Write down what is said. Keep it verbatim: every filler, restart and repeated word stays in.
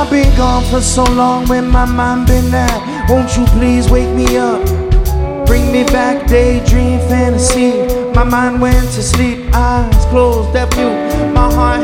I've been gone for so long, where my mind been at? Won't you please wake me up? Bring me back, daydream, fantasy. My mind went to sleep, eyes closed, deaf mute. My heart